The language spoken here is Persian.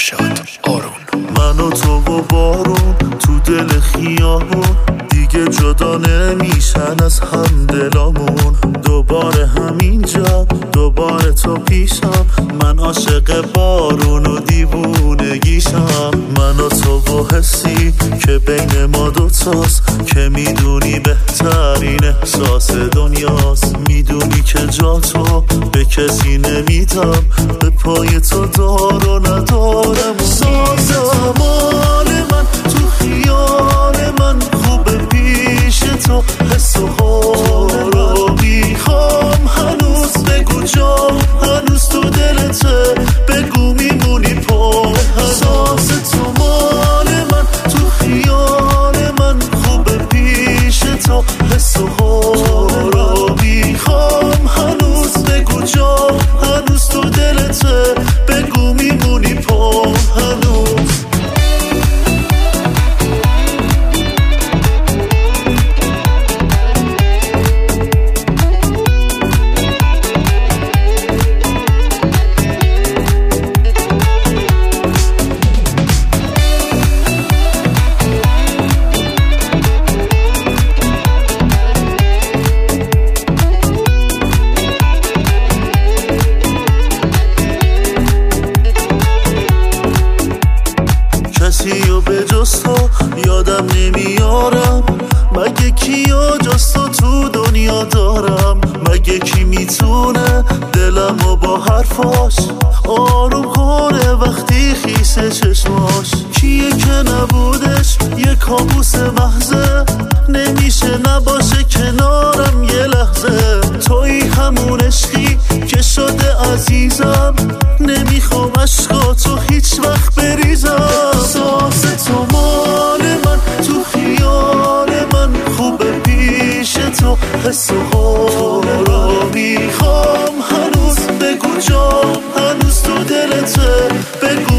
نشاد آرون. من و تو و بارون تو دل خیابون دیگه جدا نمیشن از هم دلامون. دوباره همینجا دوباره تو پیشم، من عاشق بارون و دیوونگیشم. من و تو و حسی که بین ما دوتاست، که میدونی بهترین احساس دنیاست. میدونی که جا تو به کسی نمیدم، به پای تو دار و ندارم. ساز مال من تو خیال من خوبه پیش تو، حس و حال رو میخوام هنوز. بگو جا هنوز تو دلته، بگو میمونی پا. ساز تو مال من تو خیال من خوبه پیش تو، حس و حال رو میخوام هنوز. بگو جا هنوز تو دلته، بگو میمونی پا هنوز. کسی و به جز تو یادم نمیارم، مگه کیا جز تو دنیا دارم. مگه کی میتونه دلمو با حرفاش آروم کنه وقتی خیسه چشماش. کیه که نبودش یه کابوس محضه، نمیشه نباشه کنارم یه لحظه. توی همون عشقی که شده عزیزم، نمیخوام عشقاتو هیچ وقت بریزم. ساز تو مال من تو خیال من خوبه پیش تو، حس و حال رو میخوام هنوز. بگو جا هنوز تو دلته، بگو